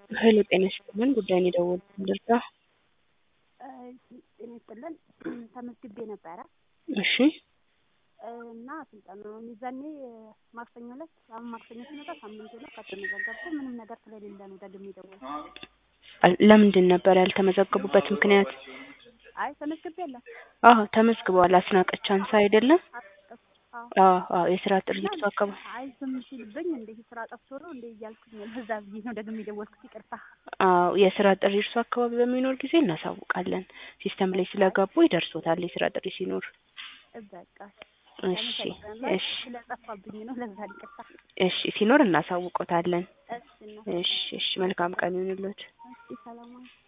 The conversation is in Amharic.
ሄሎ ጤና ይስጥልን ጉዳይ ነው የደወልኩት ልርዳ? ጤና ይስጥልን ተመዝግቤ ነበረ እሺ እና ስልጠናውን ይዘኔ ማክሰኞ ዕለት አሁን ማክሰኞ ሲመጣ ሳምንቱ ነው ከተመዘገብኩ ምንም ነገር ስለሌለ ነው ደግሜ የደወልኩት። ለምንድን ነበር ያልተመዘገቡበት ምክንያት? አይ ተመዝግቤያለሁ። ተመዝግበዋል። አስናቀች አንሳ አይደለም? አዎ የስራ ጥሪ ተዋከቡ። አይ ዝም ሲልብኝ እንደ ስራ ጠፍቶ ነው እንደ እያልኩኝ ለዛ ብዬ ነው ደግሜ የደወልኩት ይቅርታ። የስራ ጥሪ እርሱ አካባቢ በሚኖር ጊዜ እናሳውቃለን። ሲስተም ላይ ስለገቡ ይደርሶታል የስራ ጥሪ ሲኖር። በቃ እሺ ስለጠፋብኝ ነው ለዛ ይቅርታ። እሺ ሲኖር እናሳውቆታለን። እሺ እሺ መልካም ቀን ይሁንልዎት። እሺ ሰላም